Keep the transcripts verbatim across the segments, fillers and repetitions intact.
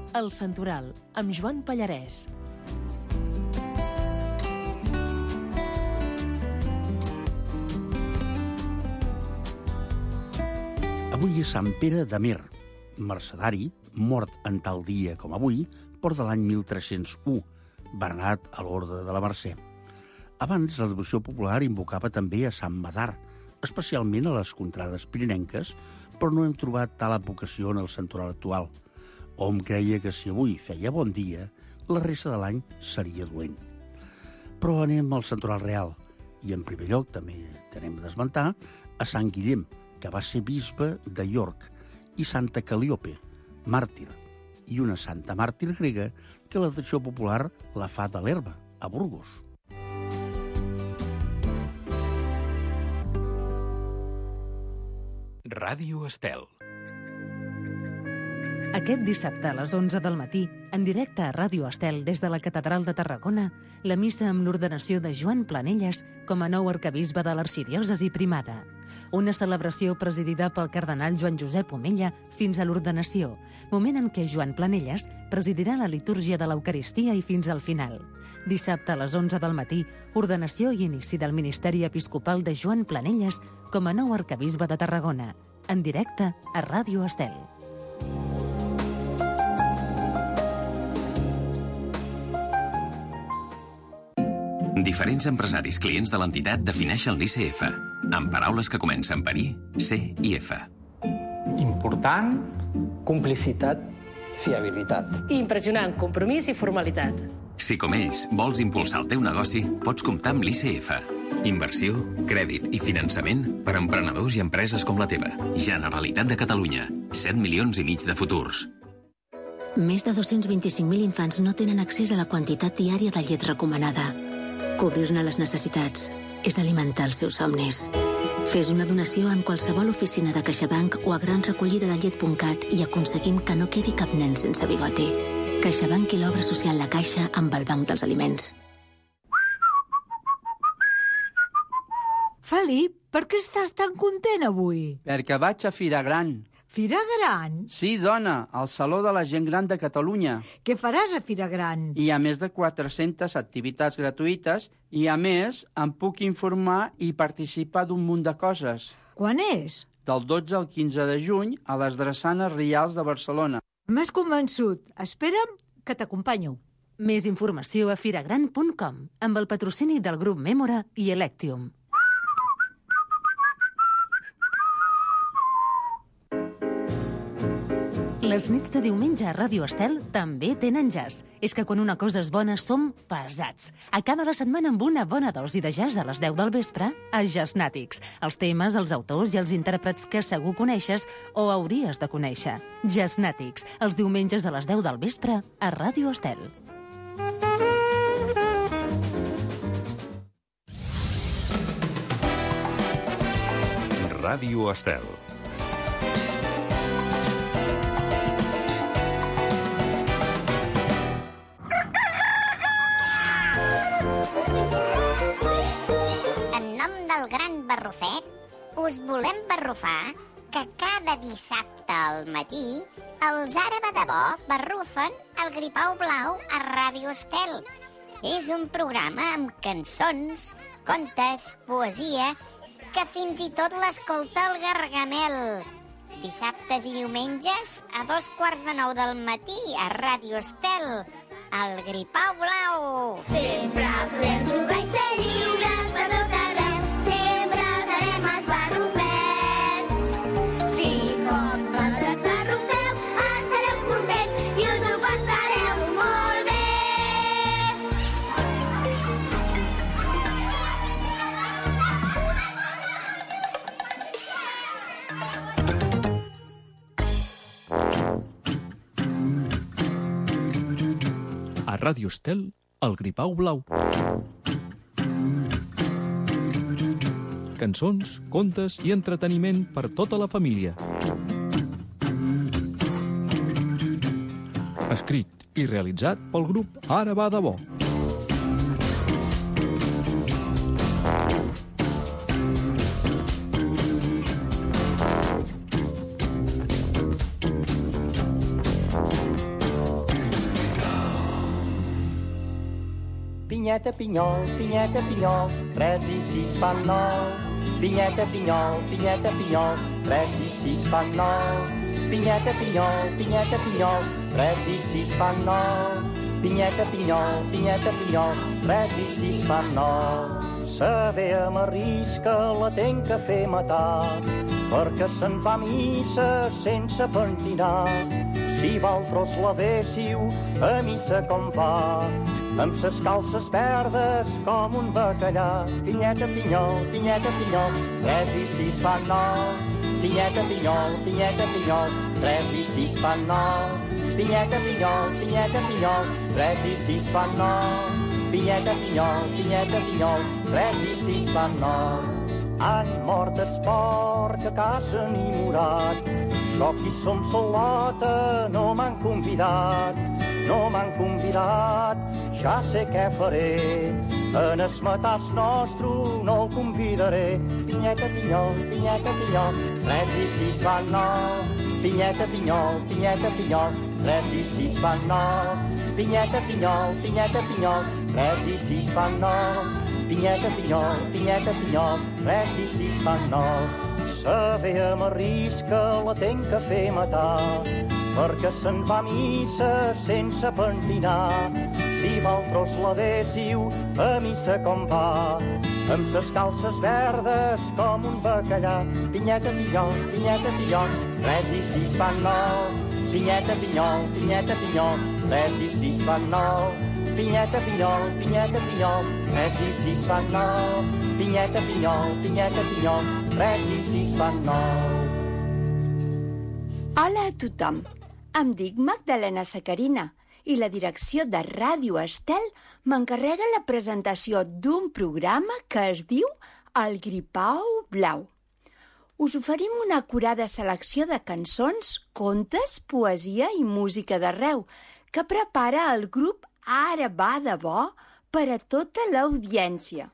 El Santoral, amb Joan Pallarès. Avui és Sant Pere de Mer, mercedari, mort en tal dia com avui, però de l'any mil tres-cents u, venerat a l'Orde de la Mercè. Abans, la devoció popular invocava també a Sant Medard, especialment a les contrades pirinenques, però no hem trobat tal advocació en el santoral actual. Hom creia que si avui feia bon dia, la resta de l'any seria dolent. Però anem al santoral real, i en primer lloc també tenem d'esmentar a Sant Guillem, que va ser bisbe de York, i Santa Calíope, màrtir, i una santa màrtir grega que la tradició popular la fa de l'Herba, a Burgos. Ràdio Estel. Aquest dissabte a les onze del matí, en directe a Ràdio Estel des de la Catedral de Tarragona, la missa amb l'ordenació de Joan Planelles com a nou arquebisbe de l'arxidiòcesi primada. Una celebració presidida pel cardenal Joan Josep Omella fins a l'ordenació, moment en què Joan Planelles presidirà la litúrgia de l'Eucaristia i fins al final. Dissabte a les onze del matí, ordenació i inici del ministeri episcopal de Joan Planelles com a nou arquebisbe de Tarragona. En directe a Ràdio Estel. Diferents empresaris clients de l'entitat defineixen l'I C F, amb paraules que comencen per I, C i F. Important, complicitat, fiabilitat. Impressionant, compromís i formalitat. Si com ells vols impulsar el teu negoci, pots comptar amb l'I C F. Inversió, crèdit i finançament per a emprenedors i empreses com la teva. Generalitat de Catalunya. set milions i mig de futurs. Més de dos-cents vint-i-cinc mil infants no tenen accés a la quantitat diària de llet recomanada. Cobrir-ne les necessitats és alimentar els seus somnis. Fes una donació en qualsevol oficina de CaixaBank o a gran recollida de llet punt cat i aconseguim que no quedi cap nen sense bigoti. CaixaBank i l'obra social La Caixa amb el Banc dels Aliments. Felip, per què estàs tan content avui? Perquè vaig a Fira Gran. Fira Gran? Sí, dona, al Saló de la Gent Gran de Catalunya. Què faràs a Fira Gran? Hi ha més de quatre-centes activitats gratuïtes i, a més, em puc informar i participar d'un munt de coses. Quan és? Del dotze al quinze de juny a les Drassanes Rials de Barcelona. M'has convençut. Espera'm que t'acompanyo. Més informació a firagran punt com, amb el patrocini del grup Mémora i Electium. Les nits de diumenge a Ràdio Estel també tenen jazz. És que quan una cosa és bona som pesats. Acaba la setmana amb una bona dosi de jazz a les deu del vespre a Jazznàtics. Els temes, els autors i els intèrprets que segur coneixes o hauries de conèixer. Jazznàtics, els diumenges a les deu del vespre a Ràdio Estel. Ràdio Estel. Barrufet, us volem barrufar que cada dissabte al matí els Ara va de bo barrufen el Gripau Blau a Ràdio Estel. És un programa amb cançons, contes, poesia, que fins i tot l'escolta el Gargamel. Dissabtes i diumenges a dos quarts de nou del matí a Ràdio Estel, el Gripau Blau. Sempre podem jugar i ser lliures per tot arreu. A Ràdio Estel, el Gripau Blau. Cançons, contes i entreteniment per tota la família. Escrit i realitzat pel grup Ara va de bo. Pinyeta, pinyol, pinyeta, pinyol, tres i sis fan nou. Pinyeta, pinyol, pinyeta, pinyol, tres i sis fan nou. Pinyeta, pinyol, pinyeta, pinyol, tres i sis fan nou. Pinyeta, pinyol, pinyeta, pinyol, tres i sis fan nou. Saber amarrisca la ten que fer matar, perquè se'n fa missa sense pentinar. Si valtros la véssiu a missa com va, amb ses calces verdes com un bacallà. Pinyeta, pinyol, pinyeta, pinyol, tres i sis fan nou. Pinyeta, pinyol, pinyeta, pinyol, tres i sis fan nou. Pinyeta, pinyol, pinyeta, pinyol, tres i sis fan nou. Pinyeta, pinyol, pinyeta, pinyol, tres i sis fan nou. Han mort es porc a casa ni morat, jo qui som solota no m'han convidat. No m'han convidat, ja sé què faré, en es matàs nostre no el convidaré. Pinyeta, pinyol, pinyeta, pinyol, tres i sis fan nou. Pinyeta, pinyol, pinyeta, pinyol, tres i sis fan nou. Pinyeta, pinyol, pinyeta, pinyol, tres i sis fan nou. Pinyeta, pinyol, pinyeta, pinyol, tres i sis fan nou. Saber amarrisca la ten que fer matar, perquè se'n va missa sense pentinar. Si valtros la véssiu a missa com va, amb ses calces verdes com un bacallà. Pinyeta, pinyol, pinyeta, pinyol, tres i sis fan nou. Pinyeta, pinyol, pinyeta, pinyol, tres i sis fan nou. Pinyeta, pinyol, pinyeta, pinyol, tres i sis fan nou. Pinyeta, pinyol, pinyeta, pinyol, tres i sis fan nou. Hola a tothom. Em dic Magdalena Sacarina i la direcció de Ràdio Estel m'encarrega la presentació d'un programa que es diu El Gripau Blau. Us oferim una acurada selecció de cançons, contes, poesia i música d'arreu que prepara el grup Ara va de bo per a tota l'audiència.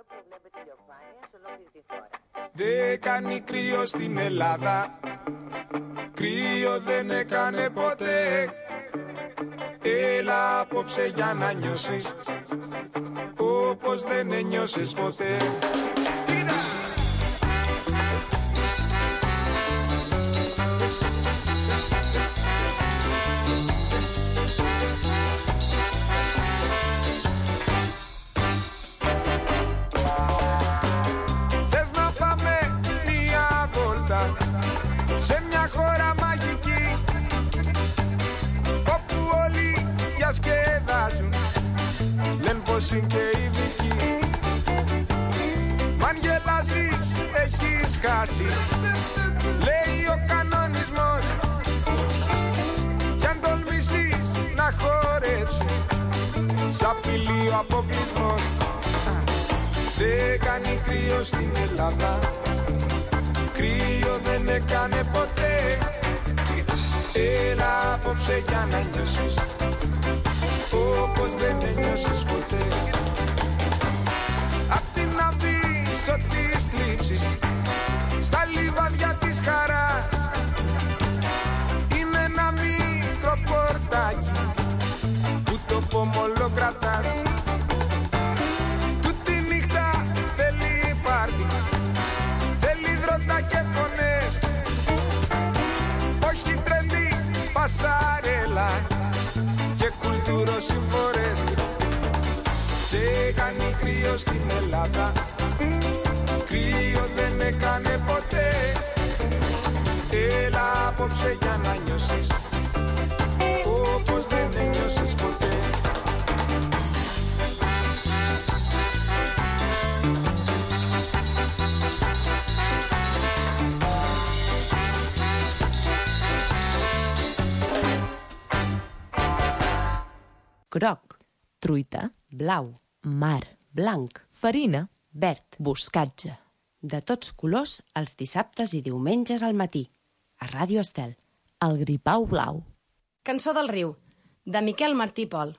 Δεν κάνει κρύο στην Ελλάδα, κρύο δεν έκανε ποτέ. Έλα απόψε για να νιώσεις όπως δεν ένιωσες ποτέ. Σε μια χώρα μαγική όπου όλοι διασκεδάζουν, λένε πως είναι και ειδικοί. Μ' αν γελάσεις έχεις χάσει, λέει ο κανονισμός. Κι αν τολμήσεις να χορέψεις, σ' απειλεί ο αποκλεισμός. Δεν κάνει κρύο στην Ελλάδα, κρύο δεν έκανε ποτέ. Έλα απόψε για να νιώσεις όπως δεν ένιωσες ποτέ. Απ' την Αβύσσο της θλίψης στα λιβάδια της χαράς είναι ένα μικρό πορτάκι που το πόμολο κρατάς. Τούτη νύχτα θέλει πάρτι, και φωνές, όχι τρελή πασαρέλα και κουλτουροσυμφορές. Δεν κάνει κρύο στην Ελλάδα, κρύο δεν έκανε ποτέ. Έλα απόψε για να νιώσεις όπως δεν ένιωσες ποτέ. Groc, truita, blau, mar, blanc, farina, verd, boscatge. De tots colors els dissabtes i diumenges al matí. A Ràdio Estel, El Gripau Blau. Cançó del riu, de Miquel Martí Pol.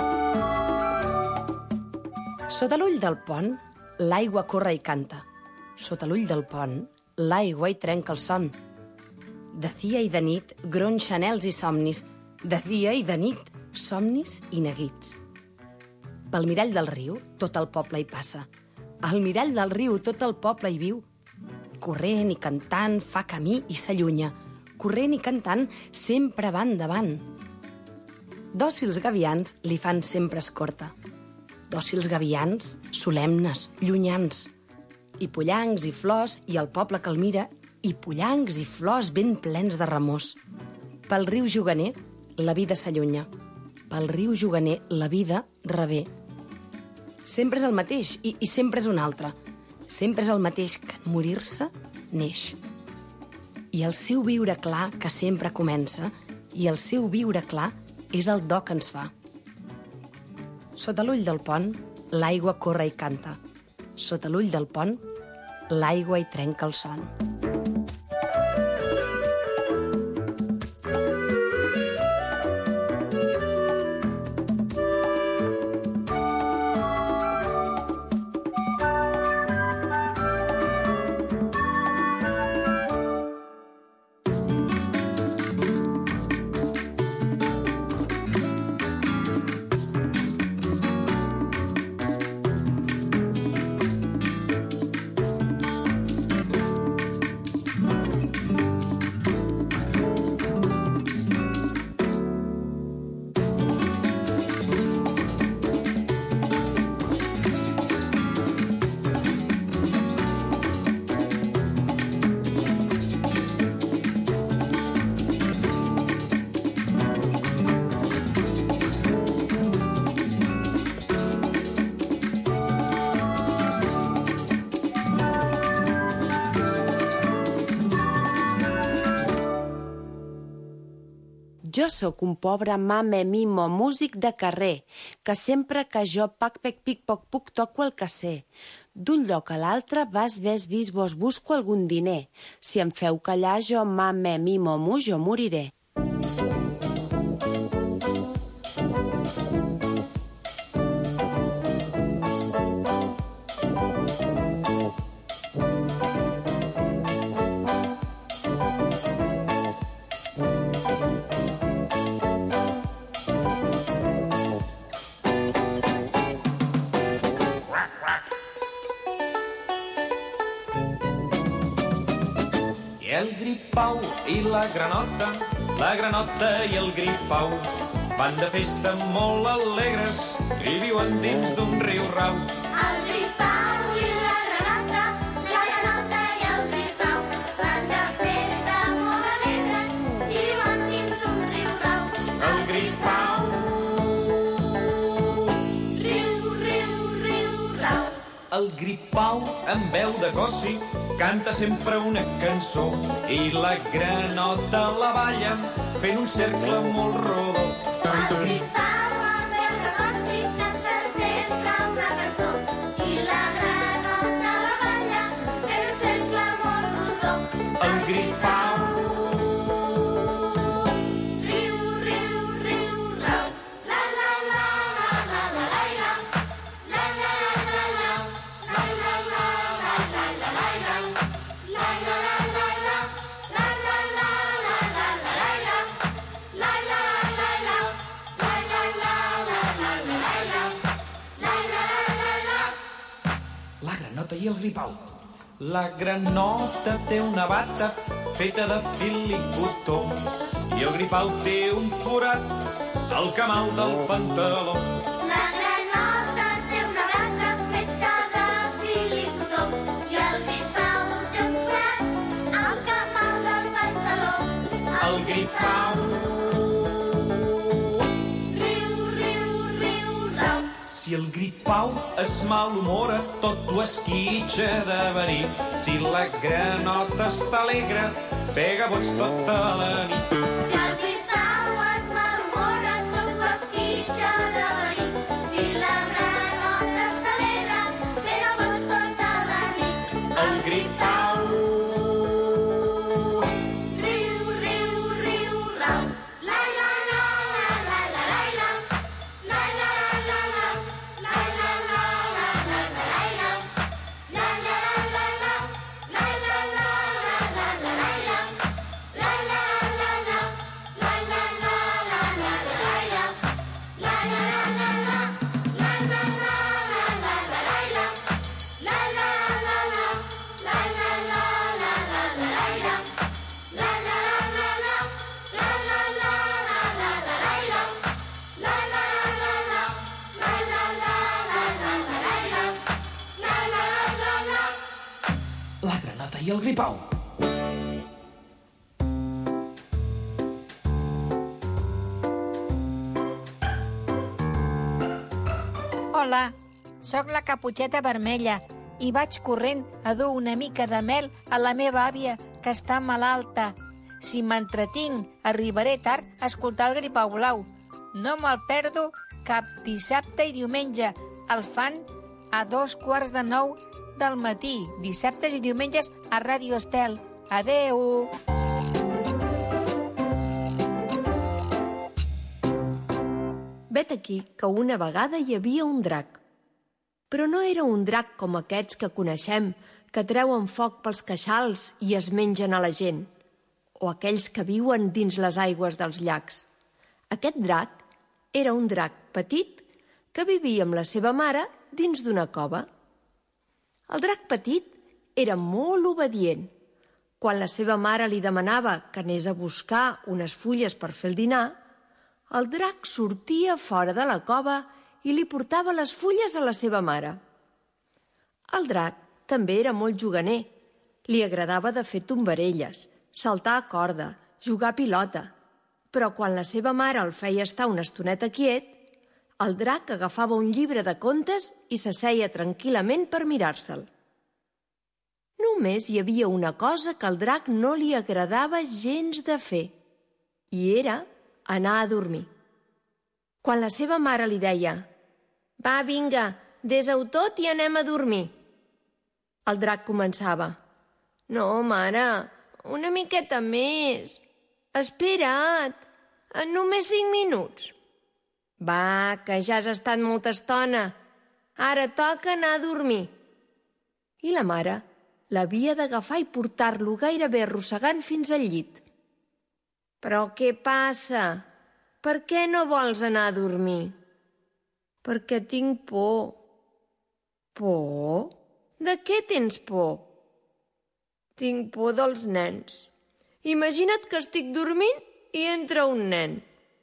Sota l'ull del pont, l'aigua corre i canta. Sota l'ull del pont, l'aigua hi trenca el son. De dia i de nit, gronxa anhels i somnis. De dia i de nit, somnis i neguits. Pel mirall del riu, tot el poble hi passa. Al mirall del riu, tot el poble hi viu. Corrent i cantant, fa camí i s'allunya. Corrent i cantant, sempre va endavant. Dòcils gavians li fan sempre escorta. Dòcils gavians, solemnes, llunyans. I pollancs i flors, i el poble que el mira, i pollancs i flors ben plens de remors. Pel riu Juganer, la vida s'allunya. Pel riu Juganer, la vida revé. Sempre és el mateix, i, i sempre és un altre. Sempre és el mateix que en morir-se neix. I el seu viure clar, que sempre comença, i el seu viure clar és el do que ens fa. Sota l'ull del pont, l'aigua corre i canta. Sota l'ull del pont, l'aigua hi trenca el son. Jo sóc un pobre mame mimo músic de carrer, que sempre que jo pac pec pic poc puc toco el que sé. D'un lloc a l'altre vas ves vis vos busco algun diner. Si em feu callar jo mame mimo mu jo moriré. El gripau i la granota, la granota i el gripau van de festa molt alegres i viuen dins d'un riu rau. El gripau i la granota, la granota i el gripau van de festa molt alegres i viuen dins d'un riu rau. El gripau, riu, riu, riu, rau. El gripau amb veu de gossi canta sempre una cançó i la granota la balla fent un cercle molt rodó. El gripau amb veu de gossi canta sempre una cançó i la granota la balla fent un cercle molt rodó. El gripau, riu, riu, riu, rau. La la la la la la la la la la la la la la la la la la la la. La la la la la, la la la la la la la la, la la la la, la la la la la la la la, la la la la. la granota i el gripau. La granota té una bata feta de fil i cotó i el gripau té un forat al camal del pantaló. La granota té una bata feta de fil i cotó i el gripau té un forat al camal del pantaló. El gripau, riu, riu, riu, rau. si el gripau es malhumora, tot ho esquitxa de venir. Si la granota està alegre, pega bots tota la nit. Si el gripau es malhumora, tot l'esquitxa de venir. Si la granota està alegre, pega bots tota la nit. El gripau, riu, riu, riu, rau. La la la la la la la la. La la la la la. La la la la la la la la. La la la la la. i el gripau. Hola, sóc la Caputxeta Vermella i vaig corrent a dur una mica de mel a la meva àvia, que està malalta. Si m'entretinc, arribaré tard a escoltar el Gripau Blau. No me'l perdo cap dissabte i diumenge. El fan a dos quarts de nou del matí, dissabtes i diumenges a Ràdio Estel. Adeu! Vet aquí que una vegada hi havia un drac. Però no era un drac com aquests que coneixem, que treuen foc pels queixals i es mengen a la gent, o aquells que viuen dins les aigües dels llacs. Aquest drac era un drac petit que vivia amb la seva mare dins d'una cova. El drac petit era molt obedient. Quan la seva mare li demanava que anés a buscar unes fulles per fer el dinar, el drac sortia fora de la cova i li portava les fulles a la seva mare. El drac també era molt juganer. Li agradava de fer tombarelles, saltar a corda, jugar a pilota. Però quan la seva mare el feia estar una estoneta quiet, el drac agafava un llibre de contes i s'asseia tranquil·lament per mirar-se'l. Només hi havia una cosa que al drac no li agradava gens de fer, i era anar a dormir. Quan la seva mare li deia «Va, vinga, des-ho tot i anem a dormir», el drac començava «No, mare, una miqueta més. Espera't, només cinc minuts». «Va, que ja has estat molta estona. Ara toca anar a dormir». I la mare l'havia d'agafar i portar-lo gairebé arrossegant fins al llit. «Però què passa? Per què no vols anar a dormir?» «Perquè tinc por». «Por? De què tens por?» «Tinc por dels nens. Imagina't que estic dormint i entra un nen».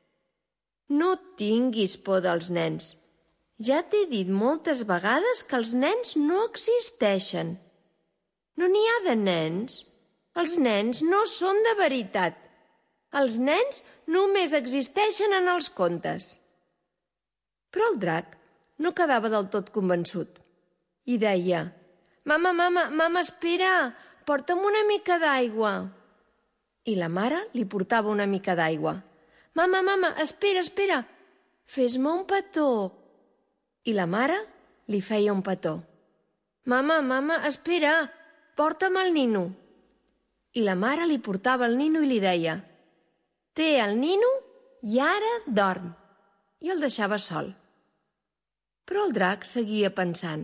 «No tinguis por dels nens. Ja t'he dit moltes vegades que els nens no existeixen. No n'hi ha de nens. Els nens no són de veritat. Els nens només existeixen en els contes». Però el drac no quedava del tot convençut i deia «Mama, mama, mama, espera, porta'm una mica d'aigua». I la mare li portava una mica d'aigua. «Mama, mama, espera, espera, fes-me un petó». I la mare li feia un petó. «Mama, mama, espera, porta'm el nino». I la mare li portava el nino i li deia «Té el nino i ara dorm», i el deixava sol. Però el drac seguia pensant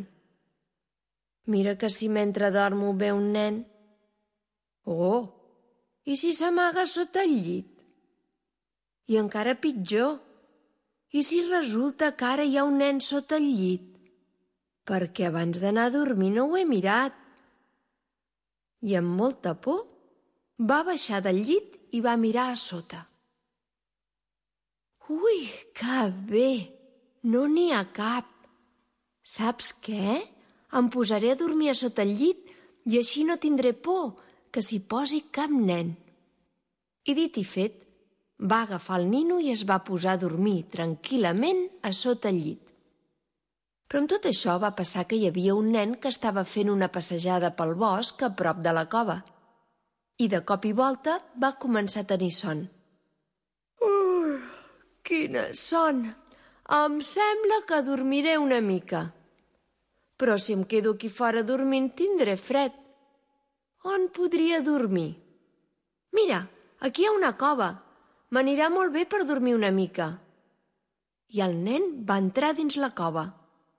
«Mira que si mentre dormo ve un nen... Oh, i si s'amaga sota el llit? I encara pitjor, i si resulta que ara hi ha un nen sota el llit? Perquè abans d'anar a dormir no ho he mirat». I amb molta por va baixar del llit i va mirar a sota. «Ui, que bé! No n'hi ha cap. Saps què? Em posaré a dormir a sota el llit i així no tindré por que s'hi posi cap nen». I dit i fet, va agafar el nino i es va posar a dormir tranquil·lament a sota el llit. Però amb tot això va passar que hi havia un nen que estava fent una passejada pel bosc a prop de la cova. I de cop i volta va començar a tenir son. Uh, quina son! Em sembla que dormiré una mica. Però si em quedo aquí fora dormint tindré fred. On podria dormir? Mira, aquí hi ha una cova. M'anirà molt bé per dormir una mica. I el nen va entrar dins la cova.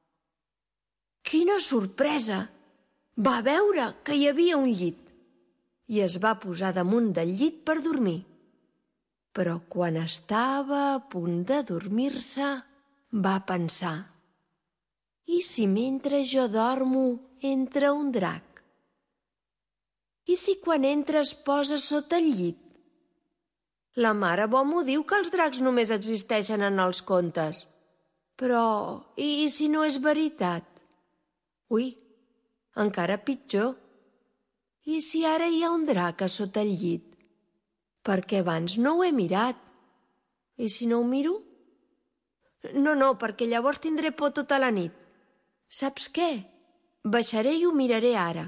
Quina sorpresa! Va veure que hi havia un llit i es va posar damunt del llit per dormir. Però quan estava a punt de dormir-se, va pensar «I si mentre jo dormo entra un drac? I si quan entra es posa sota el llit? La mare bo m'ho diu que els dracs només existeixen en els contes. Però, i si no és veritat? Ui, encara pitjor. I si ara hi ha un drac a sota el llit? Perquè abans no ho he mirat. I si no ho miro? No, no, perquè llavors tindré por tota la nit. Saps què? Baixaré i ho miraré ara.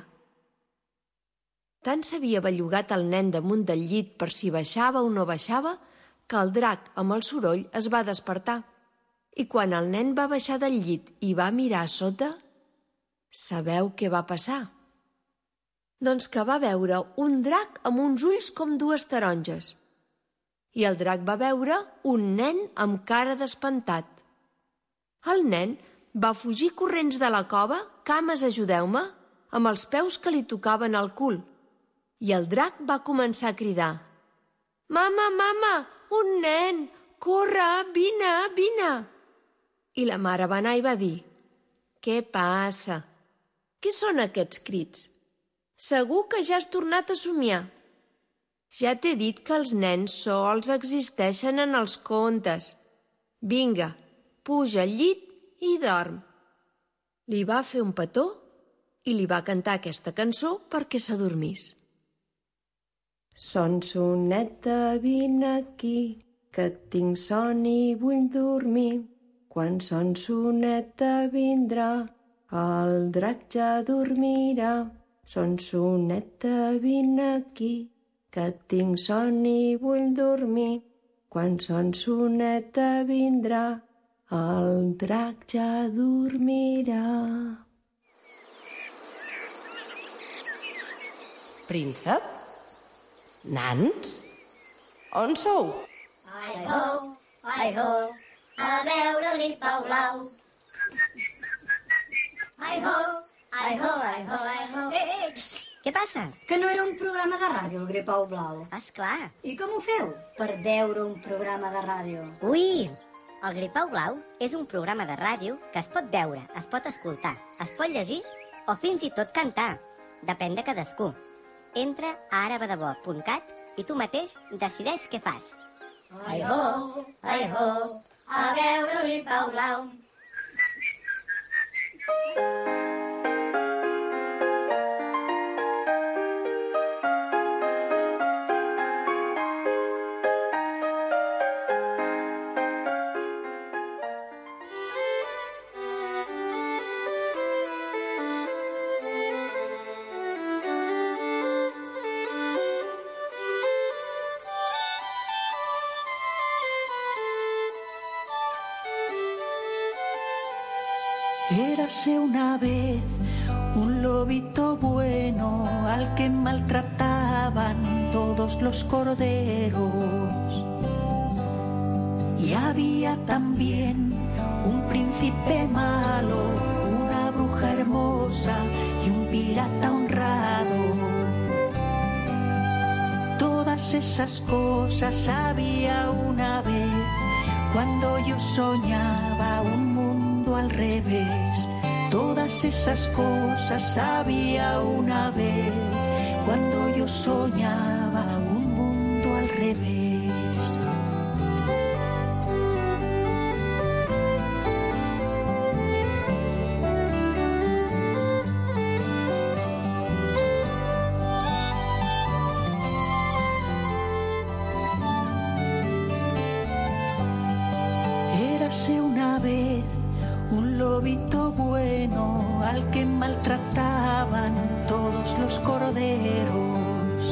Tant s'havia bellugat el nen damunt del llit per si baixava o no baixava que el drac, amb el soroll, es va despertar. I quan el nen va baixar del llit i va mirar a sota, sabeu què va passar? Doncs que va veure un drac amb uns ulls com dues taronges. I el drac va veure un nen amb cara d'espantat. El nen va fugir corrents de la cova, cames, ajudeu-me, amb els peus que li tocaven al cul. I el drac va començar a cridar: «Mama, mama, un nen! Corre, vine, vine!» I la mare va anar i va dir: «Què passa? Què són aquests crits? Segur que ja has tornat a somiar. Ja t'he dit que els nens sols existeixen en els contes. Vinga, puja al llit i dorm». Li va fer un petó i li va cantar aquesta cançó perquè s'adormís. Sonsoneta, vine aquí, que tinc son i vull dormir. Quan Sonsoneta vindrà, el drac ja dormirà. Sonsoneta, vine aquí, que tinc son i vull dormir. Quan Sonsoneta vindrà, el drac ja dormirà. Príncep? Nans? On sou? Ai ho, ai ho, a veure-li Pau Blau. Ai ho, ai ho, ai ho, ai ho. Eh, eh, què passa? Que no era un programa de ràdio, el Gripau Blau. Esclar. I com ho feu per veure un programa de ràdio? Ui, el Gripau Blau és un programa de ràdio que es pot veure, es pot escoltar, es pot llegir o fins i tot cantar. Depèn de cadascú. Entra a arabadebò punt cat i tu mateix decideix què fas. Ai ho, ai ho, a veure-li Pau Blau. Érase una vez un lobito bueno al que maltrataban todos los corderos. Y había también un príncipe malo, una bruja hermosa y un pirata honrado. Todas esas cosas había una vez cuando yo soñaba un mundo al revés. Todas esas cosas había una vez cuando yo soñaba un mundo al revés. Érase una vez un lobito bueno al que maltrataban todos los corderos.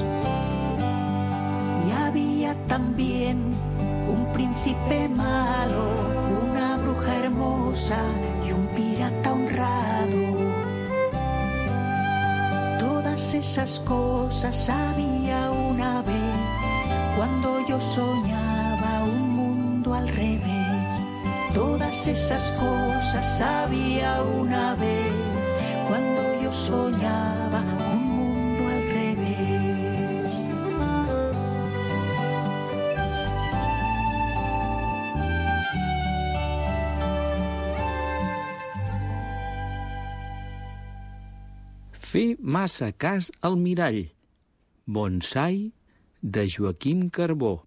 Y había también un príncipe malo, una bruja hermosa y un pirata honrado. Todas esas cosas había una vez cuando yo soñaba un mundo al revés. Todas esas cosas había una vez cuando yo soñaba un mundo al revés. Fer massa cas al mirall. Bonsai de Joaquim Carbó.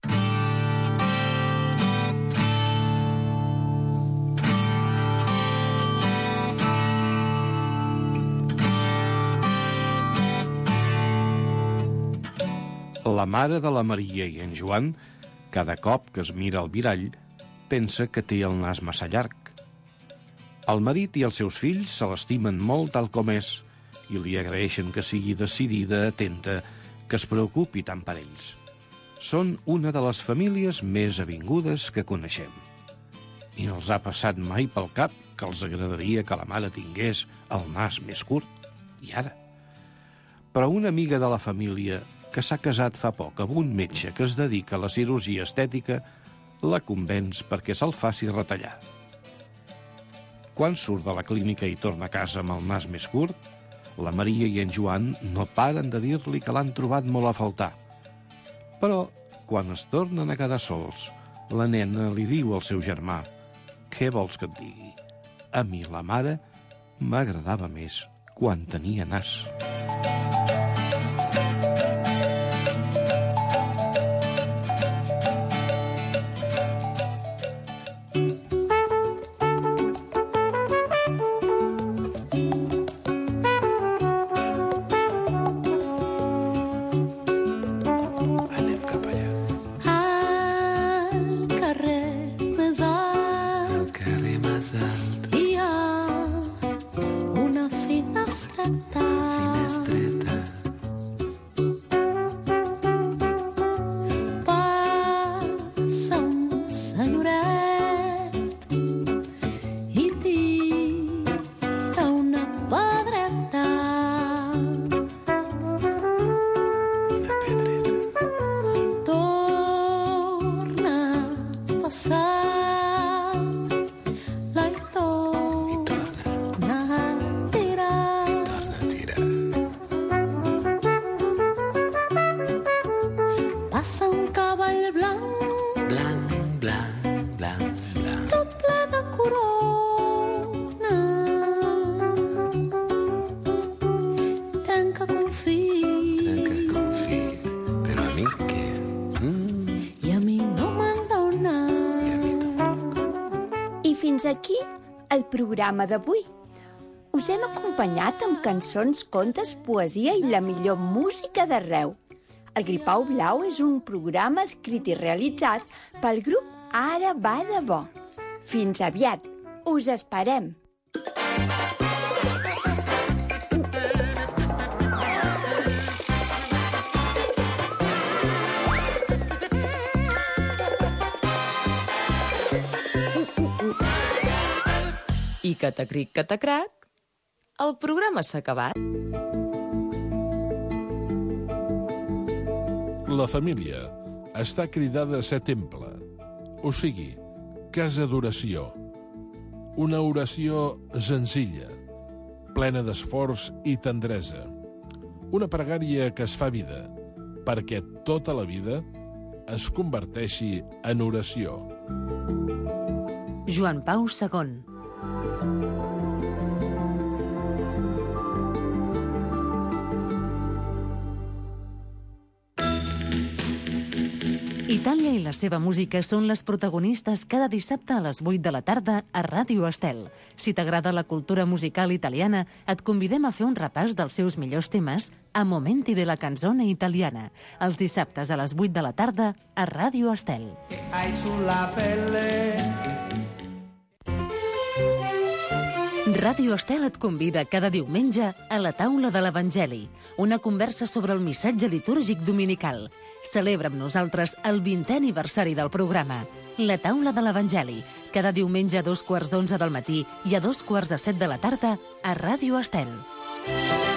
La mare de la Maria i en Joan, cada cop que es mira al mirall, pensa que té el nas massa llarg. El marit i els seus fills se l'estimen molt tal com és i li agraeixen que sigui decidida, atenta, que es preocupi tant per ells. Són una de les famílies més avingudes que coneixem. I no els ha passat mai pel cap que els agradaria que la mare tingués el nas més curt. I ara? Però una amiga de la família que s'ha casat fa poc amb un metge que es dedica a la cirurgia estètica la convenç perquè se'l faci retallar. Quan surt de la clínica i torna a casa amb el nas més curt, la Maria i en Joan no paren de dir-li que l'han trobat molt a faltar. Però, quan es tornen a quedar sols, la nena li diu al seu germà: «Què vols que et digui? A mi la mare m'agradava més quan tenia nas». Aquí el programa d'avui. Us hem acompanyat amb cançons, contes, poesia i la millor música d'arreu. El Gripau Blau és un programa escrit i realitzat pel grup Ara va de bo. Fins aviat. Us esperem. I catacric, catacrac, el programa s'ha acabat. La família està cridada a ser temple, o sigui, casa d'oració. Una oració senzilla, plena d'esforç i tendresa. Una pregària que es fa vida, perquè tota la vida es converteixi en oració. Joan Pau segon. Itàlia i la seva música són les protagonistes cada dissabte a les vuit de la tarda a Ràdio Estel. Si t'agrada la cultura musical italiana, et convidem a fer un repàs dels seus millors temes a Momenti de la canzone italiana, els dissabtes a les vuit de la tarda a Ràdio Estel. Hai sulla pelle. Ràdio Estel et convida cada diumenge a la taula de l'Evangeli, una conversa sobre el missatge litúrgic dominical. Celebra amb nosaltres el vintè aniversari del programa. La taula de l'Evangeli, cada diumenge a dos quarts d'onze del matí i a dos quarts de set de la tarda a Ràdio Estel.